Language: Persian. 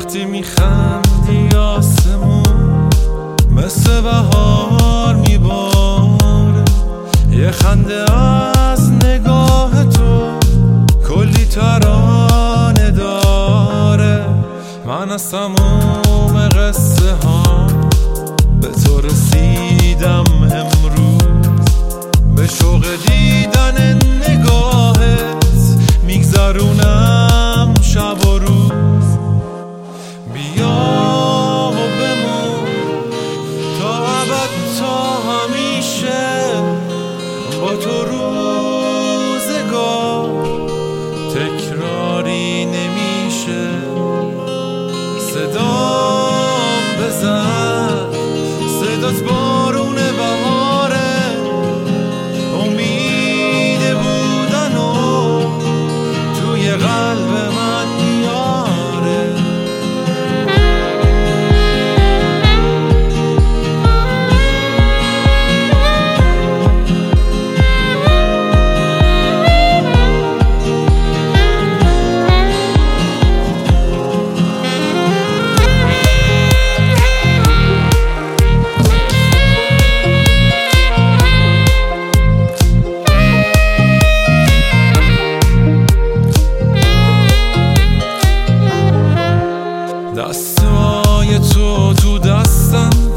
وقتی میخندی آسمون مثل بهار میباره، یه خنده از نگاه تو کلی ترانه داره. من از تموم قصه ها به تو رسیدم امروز، به شوق دیدن نگاهت میگذرونم شب و روز. بیا و بمون تا ابد تا همیشه، با تو روزگار تکراری نمیشه. صدام بزن، صدات بارون بهاره، امید بودن و توی قلب من میاره. دستای تو دستم